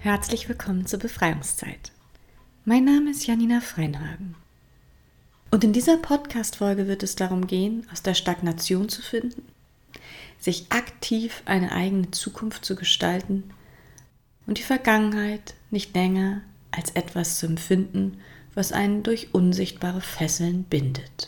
Herzlich willkommen zur Befreiungszeit. Mein Name ist Janina Freinhagen. Und in dieser Podcast-Folge wird es darum gehen, aus der Stagnation zu finden, sich aktiv eine eigene Zukunft zu gestalten und die Vergangenheit nicht länger als etwas zu empfinden, was einen durch unsichtbare Fesseln bindet.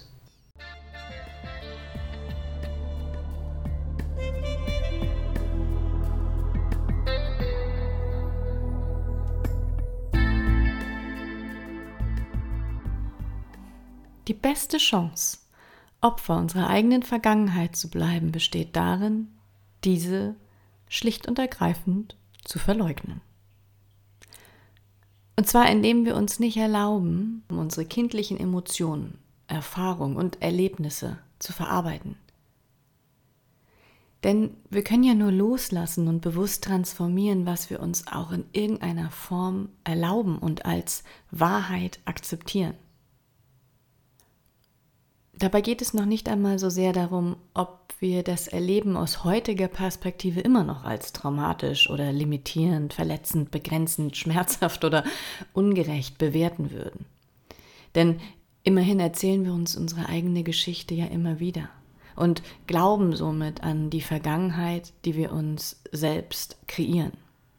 Die beste Chance, Opfer unserer eigenen Vergangenheit zu bleiben, besteht darin, diese schlicht und ergreifend zu verleugnen. Und zwar indem wir uns nicht erlauben, unsere kindlichen Emotionen, Erfahrungen und Erlebnisse zu verarbeiten. Denn wir können ja nur loslassen und bewusst transformieren, was wir uns auch in irgendeiner Form erlauben und als Wahrheit akzeptieren. Dabei geht es noch nicht einmal so sehr darum, ob wir das Erleben aus heutiger Perspektive immer noch als traumatisch oder limitierend, verletzend, begrenzend, schmerzhaft oder ungerecht bewerten würden. Denn immerhin erzählen wir uns unsere eigene Geschichte ja immer wieder und glauben somit an die Vergangenheit, die wir uns selbst kreieren.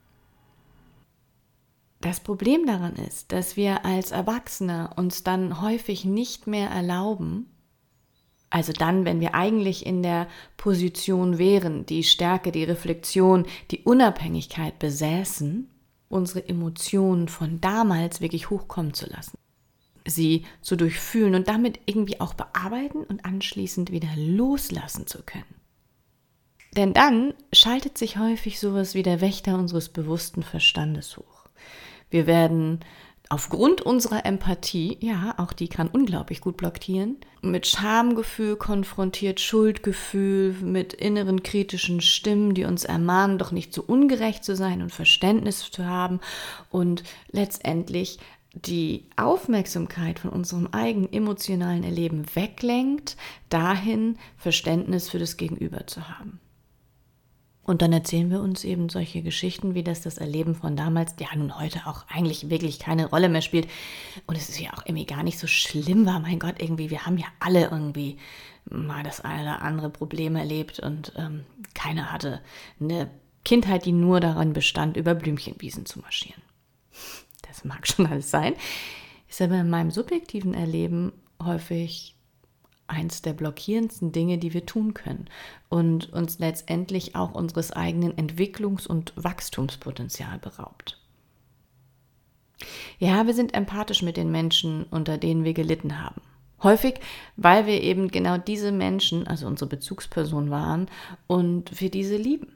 Das Problem daran ist, dass wir als Erwachsene uns dann häufig nicht mehr erlauben, also dann, wenn wir eigentlich in der Position wären, die Stärke, die Reflexion, die Unabhängigkeit besäßen, unsere Emotionen von damals wirklich hochkommen zu lassen. Sie zu durchfühlen und damit irgendwie auch bearbeiten und anschließend wieder loslassen zu können. Denn dann schaltet sich häufig sowas wie der Wächter unseres bewussten Verstandes hoch. Wir werden aufgrund unserer Empathie, ja, auch die kann unglaublich gut blockieren, mit Schamgefühl konfrontiert, Schuldgefühl, mit inneren kritischen Stimmen, die uns ermahnen, doch nicht so ungerecht zu sein und Verständnis zu haben und letztendlich die Aufmerksamkeit von unserem eigenen emotionalen Erleben weglenkt, dahin Verständnis für das Gegenüber zu haben. Und dann erzählen wir uns eben solche Geschichten, wie das Erleben von damals, ja nun heute auch eigentlich wirklich keine Rolle mehr spielt. Und es ist ja auch irgendwie gar nicht so schlimm war. Mein Gott, irgendwie, wir haben ja alle irgendwie mal das eine oder andere Problem erlebt und keiner hatte eine Kindheit, die nur daran bestand, über Blümchenwiesen zu marschieren. Das mag schon alles sein, ist aber in meinem subjektiven Erleben häufig eins der blockierendsten Dinge, die wir tun können und uns letztendlich auch unseres eigenen Entwicklungs- und Wachstumspotenzial beraubt. Ja, wir sind empathisch mit den Menschen, unter denen wir gelitten haben. Häufig, weil wir eben genau diese Menschen, also unsere Bezugsperson waren und wir diese lieben.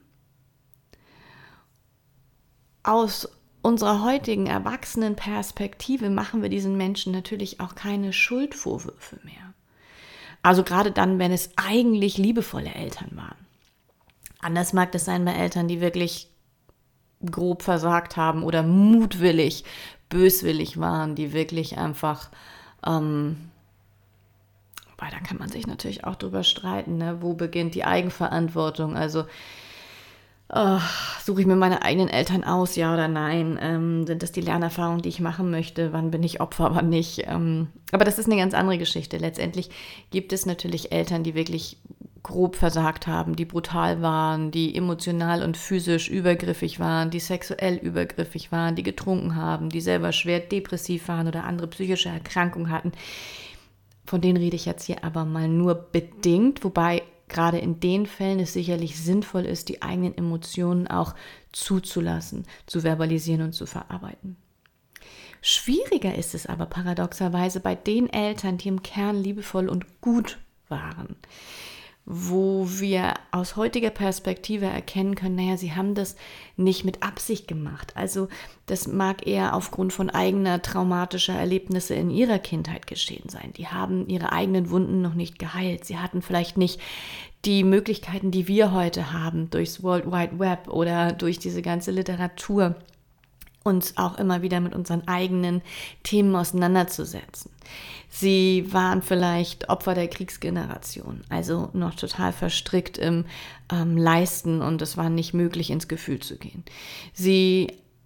Aus unserer heutigen erwachsenen Perspektive machen wir diesen Menschen natürlich auch keine Schuldvorwürfe mehr. Also gerade dann, wenn es eigentlich liebevolle Eltern waren. Anders mag das sein bei Eltern, die wirklich grob versagt haben oder mutwillig, böswillig waren, die wirklich einfach, weil da kann man sich natürlich auch drüber streiten, ne? Wo beginnt die Eigenverantwortung? Also suche ich mir meine eigenen Eltern aus, ja oder nein? Sind das die Lernerfahrungen, die ich machen möchte? Wann bin ich Opfer, wann nicht? Aber das ist eine ganz andere Geschichte. Letztendlich gibt es natürlich Eltern, die wirklich grob versagt haben, die brutal waren, die emotional und physisch übergriffig waren, die sexuell übergriffig waren, die getrunken haben, die selber schwer depressiv waren oder andere psychische Erkrankungen hatten. Von denen rede ich jetzt hier aber mal nur bedingt, wobei gerade in den Fällen es sicherlich sinnvoll ist, die eigenen Emotionen auch zuzulassen, zu verbalisieren und zu verarbeiten. Schwieriger ist es aber paradoxerweise bei den Eltern, die im Kern liebevoll und gut waren, wo wir aus heutiger Perspektive erkennen können, naja, sie haben das nicht mit Absicht gemacht. Also das mag eher aufgrund von eigener traumatischer Erlebnisse in ihrer Kindheit geschehen sein. Die haben ihre eigenen Wunden noch nicht geheilt. Sie hatten vielleicht nicht die Möglichkeiten, die wir heute haben, durchs World Wide Web oder durch diese ganze Literatur, uns auch immer wieder mit unseren eigenen Themen auseinanderzusetzen. Sie waren vielleicht Opfer der Kriegsgeneration, also noch total verstrickt im Leisten und es war nicht möglich, ins Gefühl zu gehen. Sie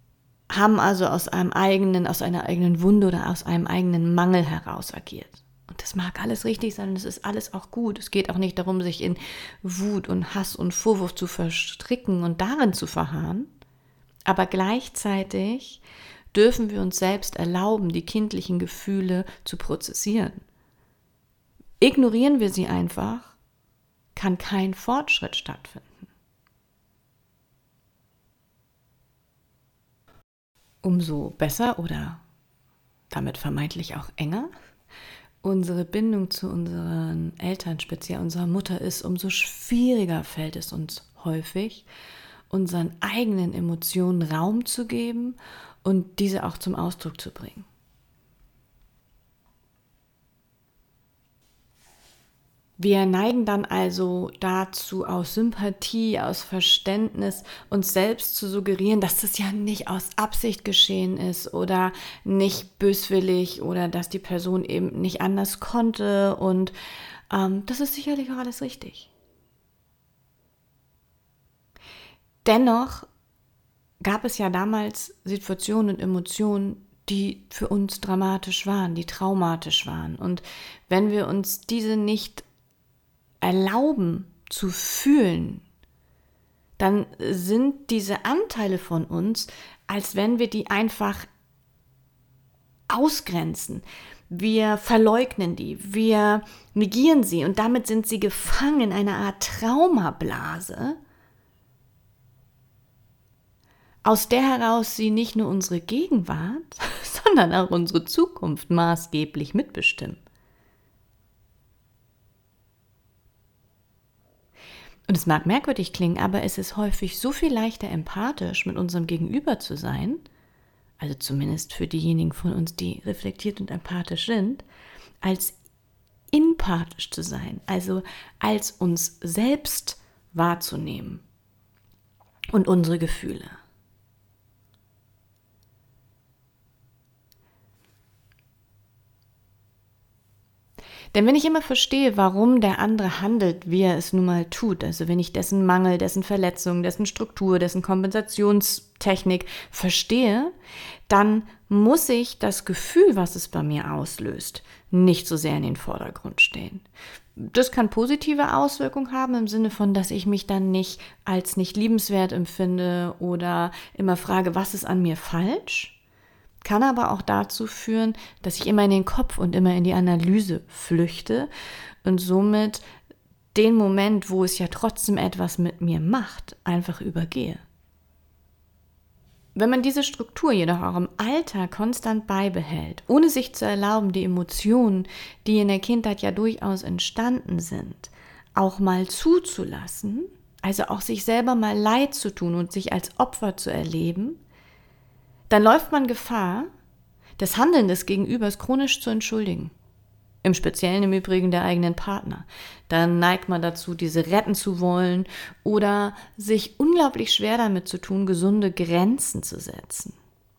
haben also aus einer eigenen Wunde oder aus einem eigenen Mangel heraus agiert. Und das mag alles richtig sein und es ist alles auch gut. Es geht auch nicht darum, sich in Wut und Hass und Vorwurf zu verstricken und darin zu verharren. Aber gleichzeitig dürfen wir uns selbst erlauben, die kindlichen Gefühle zu prozessieren. Ignorieren wir sie einfach, kann kein Fortschritt stattfinden. Umso besser oder damit vermeintlich auch enger unsere Bindung zu unseren Eltern, speziell unserer Mutter ist, umso schwieriger fällt es uns häufig, unseren eigenen Emotionen Raum zu geben und diese auch zum Ausdruck zu bringen. Wir neigen dann also dazu, aus Sympathie, aus Verständnis uns selbst zu suggerieren, dass das ja nicht aus Absicht geschehen ist oder nicht böswillig oder dass die Person eben nicht anders konnte und das ist sicherlich auch alles richtig. Dennoch gab es ja damals Situationen und Emotionen, die für uns dramatisch waren, die traumatisch waren. Und wenn wir uns diese nicht erlauben zu fühlen, dann sind diese Anteile von uns, als wenn wir die einfach ausgrenzen. Wir verleugnen die, wir negieren sie und damit sind sie gefangen in einer Art Traumablase, aus der heraus sie nicht nur unsere Gegenwart, sondern auch unsere Zukunft maßgeblich mitbestimmen. Und es mag merkwürdig klingen, aber es ist häufig so viel leichter empathisch mit unserem Gegenüber zu sein, also zumindest für diejenigen von uns, die reflektiert und empathisch sind, als empathisch zu sein, also als uns selbst wahrzunehmen und unsere Gefühle. Denn wenn ich immer verstehe, warum der andere handelt, wie er es nun mal tut, also wenn ich dessen Mangel, dessen Verletzung, dessen Struktur, dessen Kompensationstechnik verstehe, dann muss ich das Gefühl, was es bei mir auslöst, nicht so sehr in den Vordergrund stehen. Das kann positive Auswirkungen haben im Sinne von, dass ich mich dann nicht als nicht liebenswert empfinde oder immer frage, was ist an mir falsch? Kann aber auch dazu führen, dass ich immer in den Kopf und immer in die Analyse flüchte und somit den Moment, wo es ja trotzdem etwas mit mir macht, einfach übergehe. Wenn man diese Struktur jedoch auch im Alltag konstant beibehält, ohne sich zu erlauben, die Emotionen, die in der Kindheit ja durchaus entstanden sind, auch mal zuzulassen, also auch sich selber mal leid zu tun und sich als Opfer zu erleben, dann läuft man Gefahr, das Handeln des Gegenübers chronisch zu entschuldigen. Im Speziellen im Übrigen der eigenen Partner. Dann neigt man dazu, diese retten zu wollen oder sich unglaublich schwer damit zu tun, gesunde Grenzen zu setzen.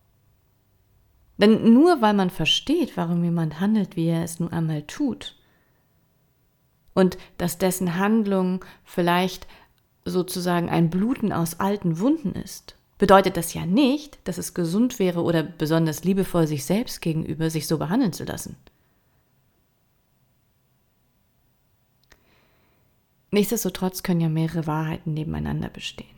Denn nur weil man versteht, warum jemand handelt, wie er es nun einmal tut und dass dessen Handlung vielleicht sozusagen ein Bluten aus alten Wunden ist, bedeutet das ja nicht, dass es gesund wäre oder besonders liebevoll sich selbst gegenüber, sich so behandeln zu lassen. Nichtsdestotrotz können ja mehrere Wahrheiten nebeneinander bestehen.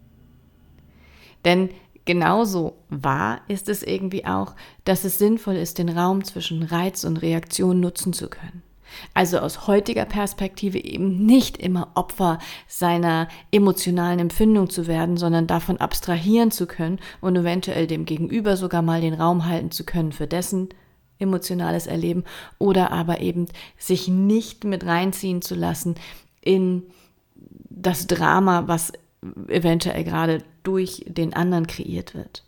Denn genauso wahr ist es irgendwie auch, dass es sinnvoll ist, den Raum zwischen Reiz und Reaktion nutzen zu können. Also aus heutiger Perspektive eben nicht immer Opfer seiner emotionalen Empfindung zu werden, sondern davon abstrahieren zu können und eventuell dem Gegenüber sogar mal den Raum halten zu können für dessen emotionales Erleben oder aber eben sich nicht mit reinziehen zu lassen in das Drama, was eventuell gerade durch den anderen kreiert wird.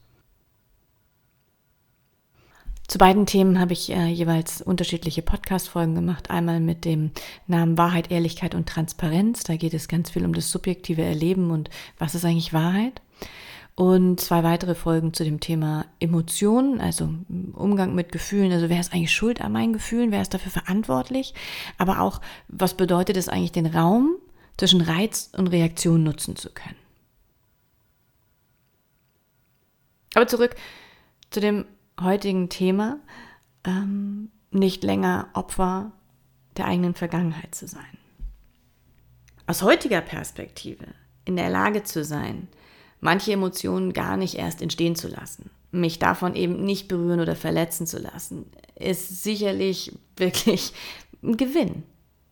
Zu beiden Themen habe ich jeweils unterschiedliche Podcast-Folgen gemacht. Einmal mit dem Namen Wahrheit, Ehrlichkeit und Transparenz. Da geht es ganz viel um das subjektive Erleben und was ist eigentlich Wahrheit. Und 2 weitere Folgen zu dem Thema Emotionen, also Umgang mit Gefühlen. Also wer ist eigentlich schuld an meinen Gefühlen? Wer ist dafür verantwortlich? Aber auch, was bedeutet es eigentlich, den Raum zwischen Reiz und Reaktion nutzen zu können? Aber zurück zu dem heutigen Thema, nicht länger Opfer der eigenen Vergangenheit zu sein. Aus heutiger Perspektive in der Lage zu sein, manche Emotionen gar nicht erst entstehen zu lassen, mich davon eben nicht berühren oder verletzen zu lassen, ist sicherlich wirklich ein Gewinn.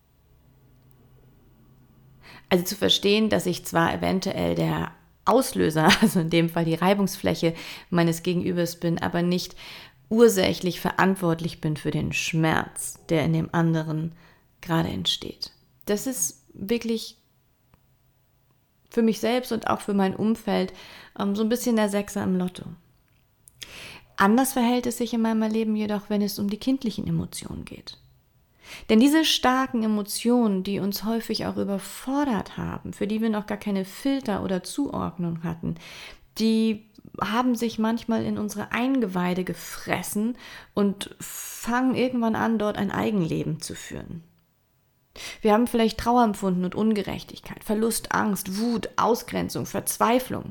Also zu verstehen, dass ich zwar eventuell der Auslöser, also in dem Fall die Reibungsfläche meines Gegenübers bin, aber nicht ursächlich verantwortlich bin für den Schmerz, der in dem anderen gerade entsteht. Das ist wirklich für mich selbst und auch für mein Umfeld so ein bisschen der Sechser im Lotto. Anders verhält es sich in meinem Leben jedoch, wenn es um die kindlichen Emotionen geht. Denn diese starken Emotionen, die uns häufig auch überfordert haben, für die wir noch gar keine Filter oder Zuordnung hatten, die haben sich manchmal in unsere Eingeweide gefressen und fangen irgendwann an, dort ein Eigenleben zu führen. Wir haben vielleicht Trauer empfunden und Ungerechtigkeit, Verlust, Angst, Wut, Ausgrenzung, Verzweiflung.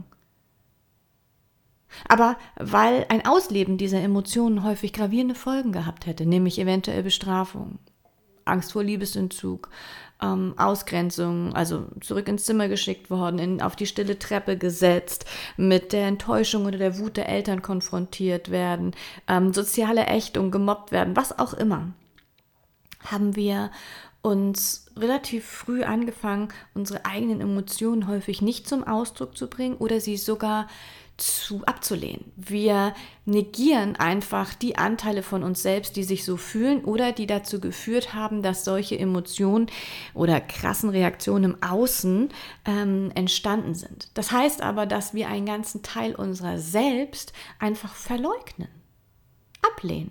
Aber weil ein Ausleben dieser Emotionen häufig gravierende Folgen gehabt hätte, nämlich eventuell Bestrafung, Angst vor Liebesentzug, Ausgrenzung, also zurück ins Zimmer geschickt worden, auf die stille Treppe gesetzt, mit der Enttäuschung oder der Wut der Eltern konfrontiert werden, soziale Ächtung, gemobbt werden, was auch immer, haben wir uns relativ früh angefangen, unsere eigenen Emotionen häufig nicht zum Ausdruck zu bringen oder sie sogar abzulehnen. Wir negieren einfach die Anteile von uns selbst, die sich so fühlen oder die dazu geführt haben, dass solche Emotionen oder krassen Reaktionen im Außen entstanden sind. Das heißt aber, dass wir einen ganzen Teil unserer selbst einfach verleugnen, ablehnen.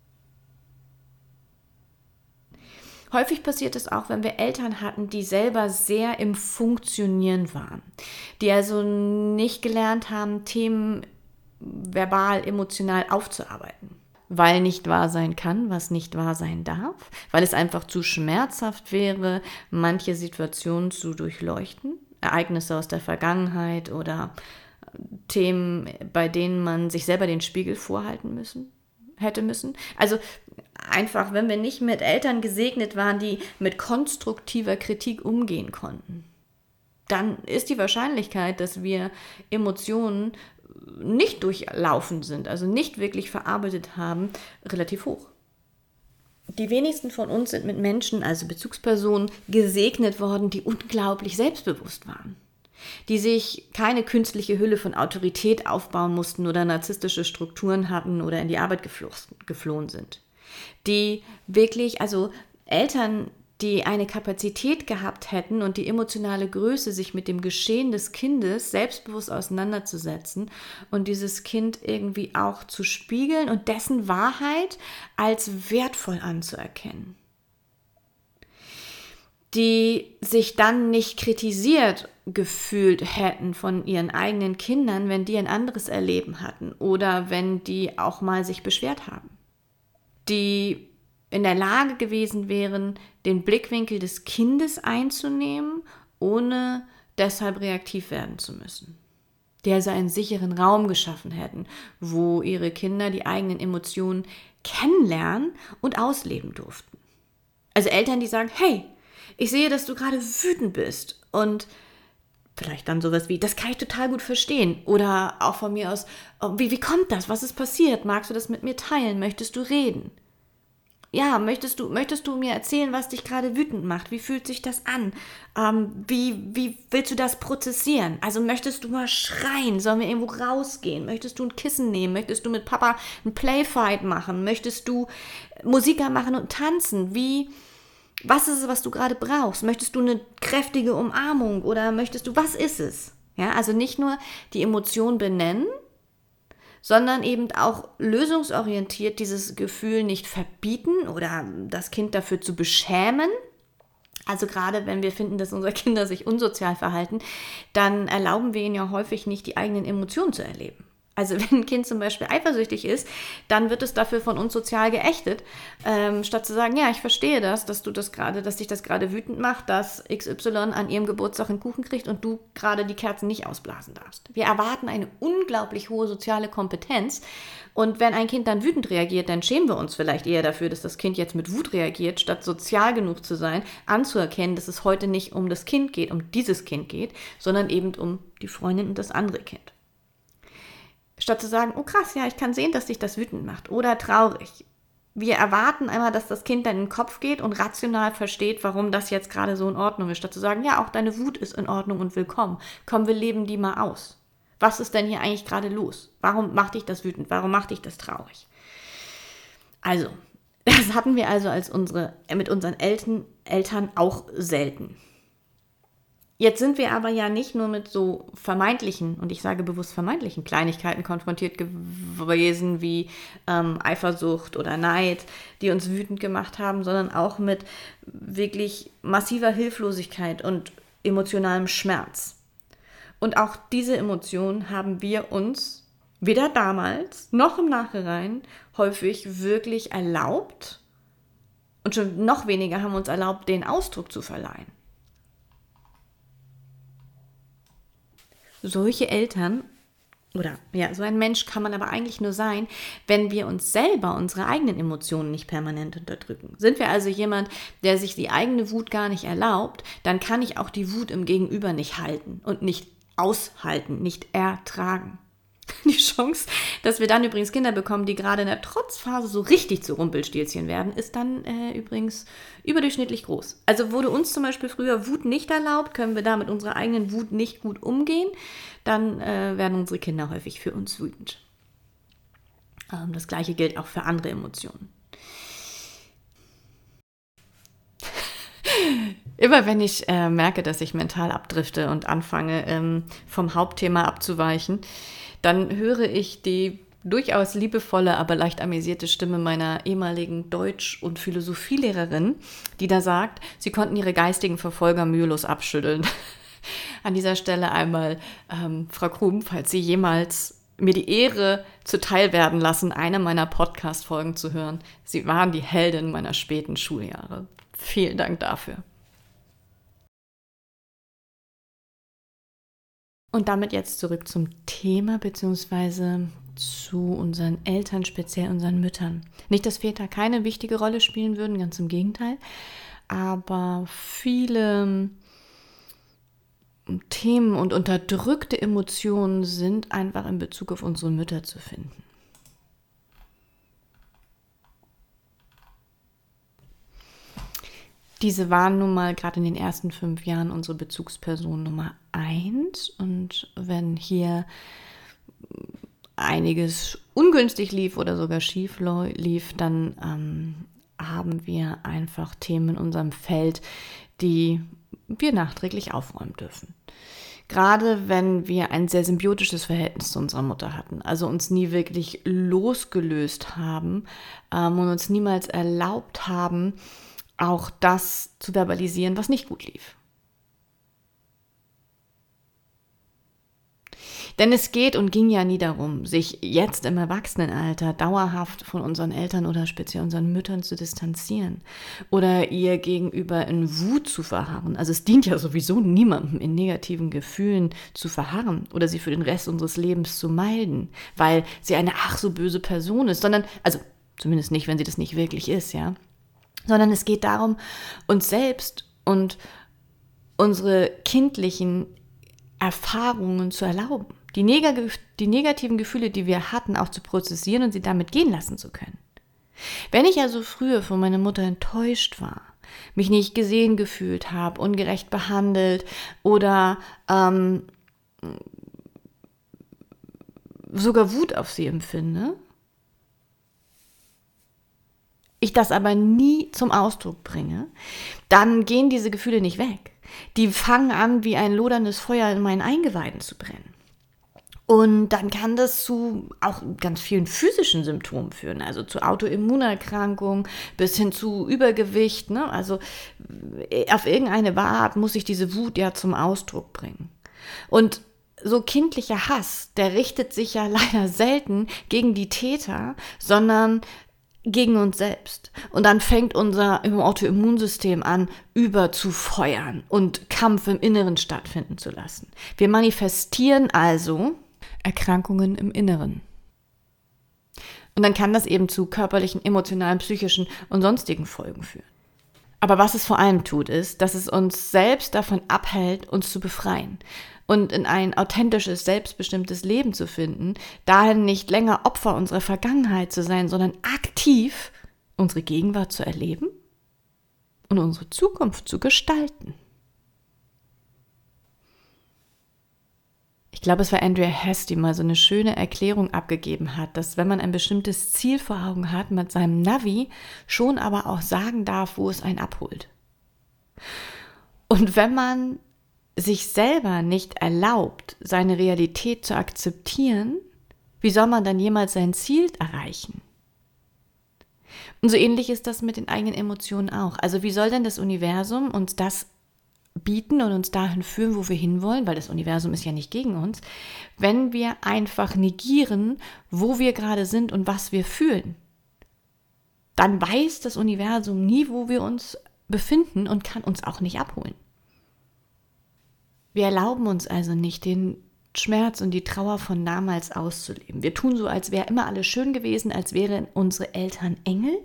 Häufig passiert es auch, wenn wir Eltern hatten, die selber sehr im Funktionieren waren, die also nicht gelernt haben, Themen verbal, emotional aufzuarbeiten, weil nicht wahr sein kann, was nicht wahr sein darf, weil es einfach zu schmerzhaft wäre, manche Situationen zu durchleuchten, Ereignisse aus der Vergangenheit oder Themen, bei denen man sich selber den Spiegel vorhalten hätte müssen. Also einfach, wenn wir nicht mit Eltern gesegnet waren, die mit konstruktiver Kritik umgehen konnten, dann ist die Wahrscheinlichkeit, dass wir Emotionen nicht durchlaufen sind, also nicht wirklich verarbeitet haben, relativ hoch. Die wenigsten von uns sind mit Menschen, also Bezugspersonen, gesegnet worden, die unglaublich selbstbewusst waren, die sich keine künstliche Hülle von Autorität aufbauen mussten oder narzisstische Strukturen hatten oder in die Arbeit geflohen sind. Die wirklich, also Eltern, die eine Kapazität gehabt hätten und die emotionale Größe, sich mit dem Geschehen des Kindes selbstbewusst auseinanderzusetzen und dieses Kind irgendwie auch zu spiegeln und dessen Wahrheit als wertvoll anzuerkennen. Die sich dann nicht kritisiert gefühlt hätten von ihren eigenen Kindern, wenn die ein anderes Erleben hatten oder wenn die auch mal sich beschwert haben. Die in der Lage gewesen wären, den Blickwinkel des Kindes einzunehmen, ohne deshalb reaktiv werden zu müssen. Die also einen sicheren Raum geschaffen hätten, wo ihre Kinder die eigenen Emotionen kennenlernen und ausleben durften. Also Eltern, die sagen, hey, ich sehe, dass du gerade wütend bist und vielleicht dann sowas wie, das kann ich total gut verstehen. Oder auch von mir aus, wie kommt das? Was ist passiert? Magst du das mit mir teilen? Möchtest du reden? Ja, möchtest du mir erzählen, was dich gerade wütend macht? Wie fühlt sich das an? Wie willst du das prozessieren? Also möchtest du mal schreien? Sollen wir irgendwo rausgehen? Möchtest du ein Kissen nehmen? Möchtest du mit Papa einen Playfight machen? Möchtest du Musik machen und tanzen? Was ist es, was du gerade brauchst? Möchtest du eine kräftige Umarmung oder was ist es? Ja, also nicht nur die Emotion benennen, sondern eben auch lösungsorientiert dieses Gefühl nicht verbieten oder das Kind dafür zu beschämen. Also gerade wenn wir finden, dass unsere Kinder sich unsozial verhalten, dann erlauben wir ihnen ja häufig nicht, die eigenen Emotionen zu erleben. Also wenn ein Kind zum Beispiel eifersüchtig ist, dann wird es dafür von uns sozial geächtet, statt zu sagen, ja, ich verstehe das, dass dich das gerade wütend macht, dass XY an ihrem Geburtstag einen Kuchen kriegt und du gerade die Kerzen nicht ausblasen darfst. Wir erwarten eine unglaublich hohe soziale Kompetenz und wenn ein Kind dann wütend reagiert, dann schämen wir uns vielleicht eher dafür, dass das Kind jetzt mit Wut reagiert, statt sozial genug zu sein, anzuerkennen, dass es heute nicht um das Kind geht, um dieses Kind geht, sondern eben um die Freundin und das andere Kind. Statt zu sagen, oh krass, ja, ich kann sehen, dass dich das wütend macht oder traurig. Wir erwarten einmal, dass das Kind dann in den Kopf geht und rational versteht, warum das jetzt gerade so in Ordnung ist. Statt zu sagen, ja, auch deine Wut ist in Ordnung und willkommen. Komm, wir leben die mal aus. Was ist denn hier eigentlich gerade los? Warum macht dich das wütend? Warum macht dich das traurig? Also, das hatten wir also mit unseren Eltern auch selten. Jetzt sind wir aber ja nicht nur mit so vermeintlichen, und ich sage bewusst vermeintlichen Kleinigkeiten konfrontiert gewesen wie Eifersucht oder Neid, die uns wütend gemacht haben, sondern auch mit wirklich massiver Hilflosigkeit und emotionalem Schmerz. Und auch diese Emotionen haben wir uns weder damals noch im Nachhinein häufig wirklich erlaubt und schon noch weniger haben uns erlaubt, den Ausdruck zu verleihen. Solche Eltern oder ja, so ein Mensch kann man aber eigentlich nur sein, wenn wir uns selber unsere eigenen Emotionen nicht permanent unterdrücken. Sind wir also jemand, der sich die eigene Wut gar nicht erlaubt, dann kann ich auch die Wut im Gegenüber nicht halten und nicht aushalten, nicht ertragen. Die Chance, dass wir dann übrigens Kinder bekommen, die gerade in der Trotzphase so richtig zu Rumpelstilzchen werden, ist dann übrigens überdurchschnittlich groß. Also wurde uns zum Beispiel früher Wut nicht erlaubt, können wir da mit unserer eigenen Wut nicht gut umgehen, dann werden unsere Kinder häufig für uns wütend. Das Gleiche gilt auch für andere Emotionen. Immer wenn ich merke, dass ich mental abdrifte und anfange, vom Hauptthema abzuweichen, dann höre ich die durchaus liebevolle, aber leicht amüsierte Stimme meiner ehemaligen Deutsch- und Philosophielehrerin, die da sagt, sie konnten ihre geistigen Verfolger mühelos abschütteln. An dieser Stelle einmal, Frau Krum, falls Sie jemals mir die Ehre zuteil werden lassen, eine meiner Podcast-Folgen zu hören. Sie waren die Heldin meiner späten Schuljahre. Vielen Dank dafür. Und damit jetzt zurück zum Thema beziehungsweise zu unseren Eltern, speziell unseren Müttern. Nicht, dass Väter keine wichtige Rolle spielen würden, ganz im Gegenteil, aber viele Themen und unterdrückte Emotionen sind einfach in Bezug auf unsere Mütter zu finden. Diese waren nun mal gerade in den ersten 5 Jahren unsere Bezugsperson Nummer 1. Und wenn hier einiges ungünstig lief oder sogar schief lief, dann haben wir einfach Themen in unserem Feld, die wir nachträglich aufräumen dürfen. Gerade wenn wir ein sehr symbiotisches Verhältnis zu unserer Mutter hatten, also uns nie wirklich losgelöst haben und uns niemals erlaubt haben, auch das zu verbalisieren, was nicht gut lief. Denn es geht und ging ja nie darum, sich jetzt im Erwachsenenalter dauerhaft von unseren Eltern oder speziell unseren Müttern zu distanzieren oder ihr gegenüber in Wut zu verharren. Also es dient ja sowieso niemandem, in negativen Gefühlen zu verharren oder sie für den Rest unseres Lebens zu meiden, weil sie eine ach so böse Person ist, sondern, also zumindest nicht, wenn sie das nicht wirklich ist, ja. Sondern es geht darum, uns selbst und unsere kindlichen Erfahrungen zu erlauben. Die negativen Gefühle, die wir hatten, auch zu prozessieren und sie damit gehen lassen zu können. Wenn ich also früher von meiner Mutter enttäuscht war, mich nicht gesehen gefühlt habe, ungerecht behandelt oder sogar Wut auf sie empfinde, ich das aber nie zum Ausdruck bringe, dann gehen diese Gefühle nicht weg. Die fangen an, wie ein loderndes Feuer in meinen Eingeweiden zu brennen. Und dann kann das zu auch ganz vielen physischen Symptomen führen, also zu Autoimmunerkrankungen bis hin zu Übergewicht. Ne? Also auf irgendeine Art muss ich diese Wut ja zum Ausdruck bringen. Und so kindlicher Hass, der richtet sich ja leider selten gegen die Täter, sondern gegen uns selbst. Und dann fängt unser Autoimmunsystem an, überzufeuern und Kampf im Inneren stattfinden zu lassen. Wir manifestieren also Erkrankungen im Inneren. Und dann kann das eben zu körperlichen, emotionalen, psychischen und sonstigen Folgen führen. Aber was es vor allem tut, ist, dass es uns selbst davon abhält, uns zu befreien und in ein authentisches, selbstbestimmtes Leben zu finden, dahin nicht länger Opfer unserer Vergangenheit zu sein, sondern aktiv unsere Gegenwart zu erleben und unsere Zukunft zu gestalten. Ich glaube, es war Andrea Hess, die mal so eine schöne Erklärung abgegeben hat, dass wenn man ein bestimmtes Ziel vor Augen hat, mit seinem Navi schon aber auch sagen darf, wo es einen abholt. Und wenn man sich selber nicht erlaubt, seine Realität zu akzeptieren, wie soll man dann jemals sein Ziel erreichen? Und so ähnlich ist das mit den eigenen Emotionen auch. Also wie soll denn das Universum uns das bieten und uns dahin führen, wo wir hinwollen, weil das Universum ist ja nicht gegen uns, wenn wir einfach negieren, wo wir gerade sind und was wir fühlen? Dann weiß das Universum nie, wo wir uns befinden und kann uns auch nicht abholen. Wir erlauben uns also nicht, den Schmerz und die Trauer von damals auszuleben. Wir tun so, als wäre immer alles schön gewesen, als wären unsere Eltern Engel.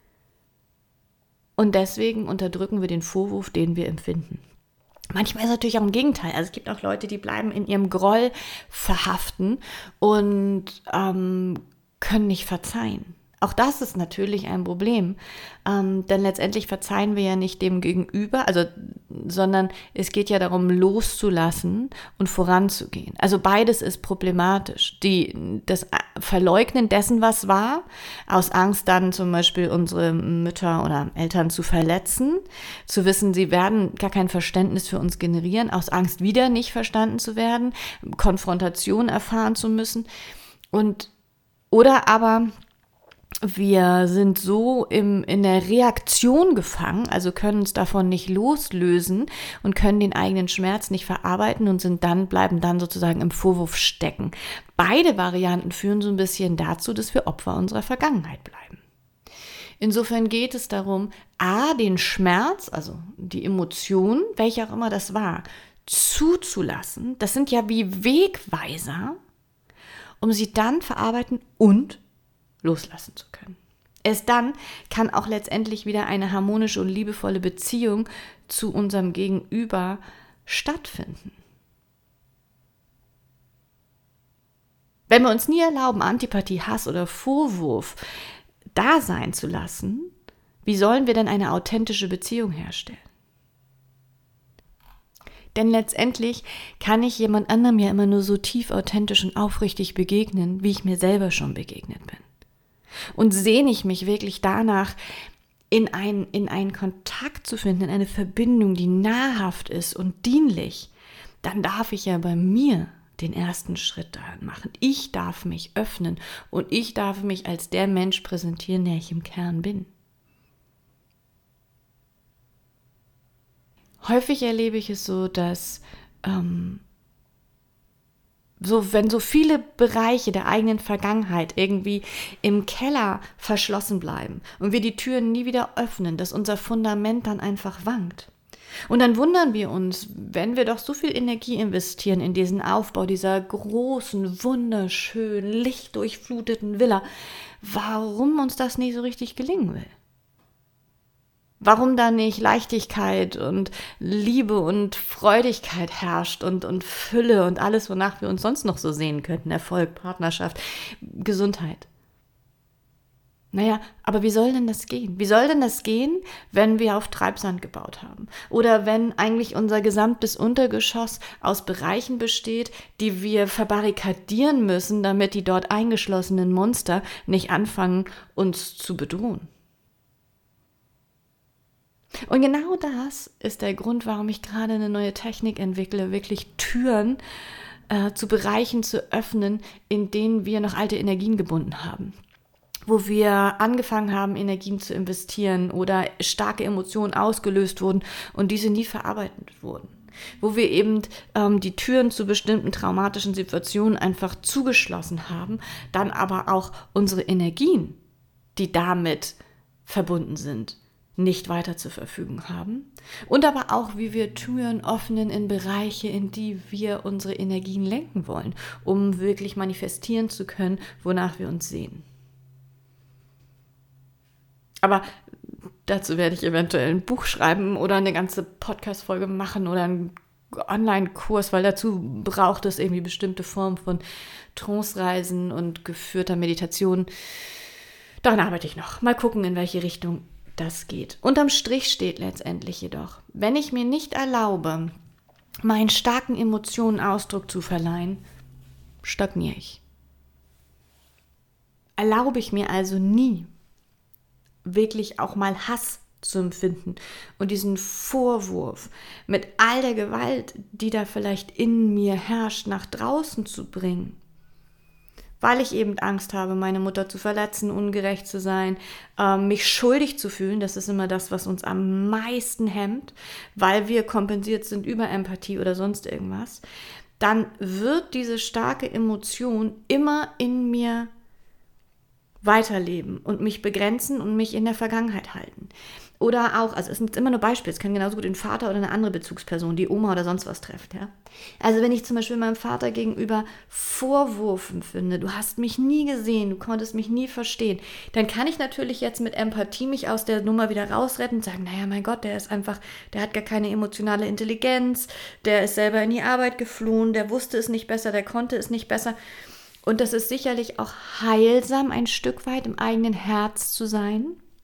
Und deswegen unterdrücken wir den Vorwurf, den wir empfinden. Manchmal ist es natürlich auch im Gegenteil. Also es gibt auch Leute, die bleiben in ihrem Groll verhaften und können nicht verzeihen. Auch das ist natürlich ein Problem, denn letztendlich verzeihen wir ja nicht dem Gegenüber, sondern es geht ja darum, loszulassen und voranzugehen. Also beides ist problematisch. Das Verleugnen dessen, was war, aus Angst dann zum Beispiel unsere Mütter oder Eltern zu verletzen, zu wissen, sie werden gar kein Verständnis für uns generieren, aus Angst wieder nicht verstanden zu werden, Konfrontation erfahren zu müssen oder aber wir sind so in der Reaktion gefangen, also können uns davon nicht loslösen und können den eigenen Schmerz nicht verarbeiten und bleiben dann sozusagen im Vorwurf stecken. Beide Varianten führen so ein bisschen dazu, dass wir Opfer unserer Vergangenheit bleiben. Insofern geht es darum, den Schmerz, also die Emotion, welcher auch immer das war, zuzulassen. Das sind ja wie Wegweiser, um sie dann verarbeiten und loslassen zu können. Erst dann kann auch letztendlich wieder eine harmonische und liebevolle Beziehung zu unserem Gegenüber stattfinden. Wenn wir uns nie erlauben, Antipathie, Hass oder Vorwurf da sein zu lassen, wie sollen wir denn eine authentische Beziehung herstellen? Denn letztendlich kann ich jemand anderem ja immer nur so tief, authentisch und aufrichtig begegnen, wie ich mir selber schon begegnet bin. Und sehne ich mich wirklich danach, in einen Kontakt zu finden, in eine Verbindung, die nahrhaft ist und dienlich, dann darf ich ja bei mir den ersten Schritt dahin machen. Ich darf mich öffnen und ich darf mich als der Mensch präsentieren, der ich im Kern bin. Häufig erlebe ich es so, dass wenn so viele Bereiche der eigenen Vergangenheit irgendwie im Keller verschlossen bleiben und wir die Türen nie wieder öffnen, dass unser Fundament dann einfach wankt. Und dann wundern wir uns, wenn wir doch so viel Energie investieren in diesen Aufbau dieser großen, wunderschönen, lichtdurchfluteten Villa, warum uns das nie so richtig gelingen will. Warum da nicht Leichtigkeit und Liebe und Freudigkeit herrscht und Fülle und alles, wonach wir uns sonst noch so sehen könnten, Erfolg, Partnerschaft, Gesundheit. Naja, aber wie soll denn das gehen? Wie soll denn das gehen, wenn wir auf Treibsand gebaut haben? Oder wenn eigentlich unser gesamtes Untergeschoss aus Bereichen besteht, die wir verbarrikadieren müssen, damit die dort eingeschlossenen Monster nicht anfangen, uns zu bedrohen? Und genau das ist der Grund, warum ich gerade eine neue Technik entwickle, wirklich Türen zu Bereichen zu öffnen, in denen wir noch alte Energien gebunden haben. Wo wir angefangen haben, Energien zu investieren oder starke Emotionen ausgelöst wurden und diese nie verarbeitet wurden. wo wir eben die Türen zu bestimmten traumatischen Situationen einfach zugeschlossen haben, dann aber auch unsere Energien, die damit verbunden sind, nicht weiter zur Verfügung haben. Und aber auch, wie wir Türen öffnen in Bereiche, in die wir unsere Energien lenken wollen, um wirklich manifestieren zu können, wonach wir uns sehen. Aber dazu werde ich eventuell ein Buch schreiben oder eine ganze Podcast-Folge machen oder einen Online-Kurs, weil dazu braucht es irgendwie bestimmte Formen von Trance-Reisen und geführter Meditation. Daran arbeite ich noch. Mal gucken, in welche Richtung das geht. Unterm Strich steht letztendlich jedoch, wenn ich mir nicht erlaube, meinen starken Emotionen Ausdruck zu verleihen, stagniere ich. Erlaube ich mir also nie, wirklich auch mal Hass zu empfinden und diesen Vorwurf mit all der Gewalt, die da vielleicht in mir herrscht, nach draußen zu bringen, weil ich eben Angst habe, meine Mutter zu verletzen, ungerecht zu sein, mich schuldig zu fühlen. Das ist immer das, was uns am meisten hemmt, weil wir kompensiert sind über Empathie oder sonst irgendwas. Dann wird diese starke Emotion immer in mir weiterleben und mich begrenzen und mich in der Vergangenheit halten. Oder auch, also es sind immer nur Beispiele, es kann genauso gut den Vater oder eine andere Bezugsperson, die Oma oder sonst was trifft. Ja? Also wenn ich zum Beispiel meinem Vater gegenüber Vorwürfen finde, du hast mich nie gesehen, du konntest mich nie verstehen, dann kann ich natürlich jetzt mit Empathie mich aus der Nummer wieder rausretten und sagen, naja, mein Gott, der hat gar keine emotionale Intelligenz, der ist selber in die Arbeit geflohen, der wusste es nicht besser, der konnte es nicht besser. Und das ist sicherlich auch heilsam, ein Stück weit im eigenen Herz zu sein,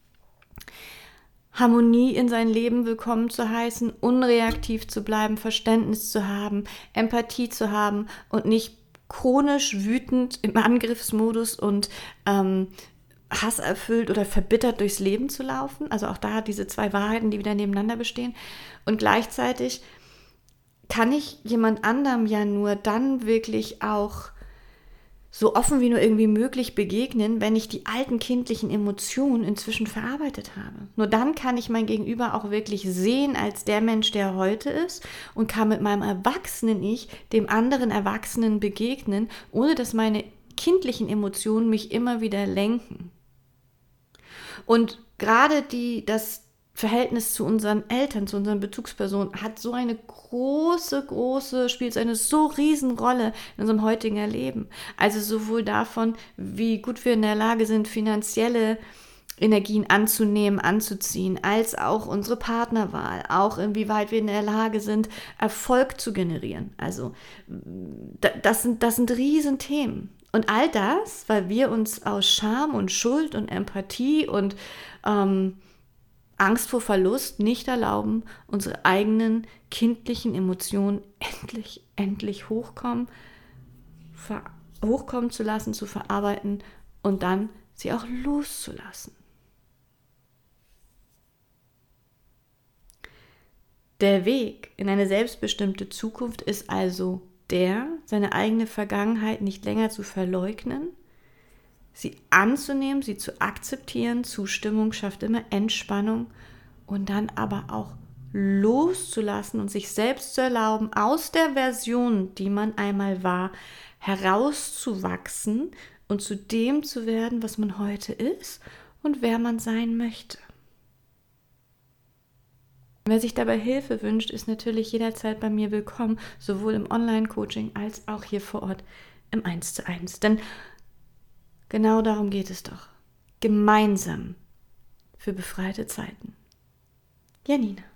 Harmonie in sein Leben willkommen zu heißen, unreaktiv zu bleiben, Verständnis zu haben, Empathie zu haben und nicht chronisch wütend im Angriffsmodus und hasserfüllt oder verbittert durchs Leben zu laufen. Also auch da diese zwei Wahrheiten, die wieder nebeneinander bestehen. Und gleichzeitig kann ich jemand anderem ja nur dann wirklich auch so offen wie nur irgendwie möglich begegnen, wenn ich die alten kindlichen Emotionen inzwischen verarbeitet habe. Nur dann kann ich mein Gegenüber auch wirklich sehen als der Mensch, der er heute ist und kann mit meinem erwachsenen Ich dem anderen Erwachsenen begegnen, ohne dass meine kindlichen Emotionen mich immer wieder lenken. Und gerade das Verhältnis zu unseren Eltern, zu unseren Bezugspersonen hat so eine spielt eine so riesen Rolle in unserem heutigen Erleben. Also sowohl davon, wie gut wir in der Lage sind, finanzielle Energien anzunehmen, anzuziehen, als auch unsere Partnerwahl, auch inwieweit wir in der Lage sind, Erfolg zu generieren. Also das sind Riesenthemen. Und all das, weil wir uns aus Scham und Schuld und Empathie und Angst vor Verlust nicht erlauben, unsere eigenen kindlichen Emotionen endlich hochkommen zu lassen, zu verarbeiten und dann sie auch loszulassen. Der Weg in eine selbstbestimmte Zukunft ist also seine eigene Vergangenheit nicht länger zu verleugnen, sie anzunehmen, sie zu akzeptieren. Zustimmung schafft immer Entspannung und dann aber auch loszulassen und sich selbst zu erlauben, aus der Version, die man einmal war, herauszuwachsen und zu dem zu werden, was man heute ist und wer man sein möchte. Wer sich dabei Hilfe wünscht, ist natürlich jederzeit bei mir willkommen, sowohl im Online-Coaching als auch hier vor Ort im 1:1. Denn genau darum geht es doch. Gemeinsam für befreite Zeiten. Janina.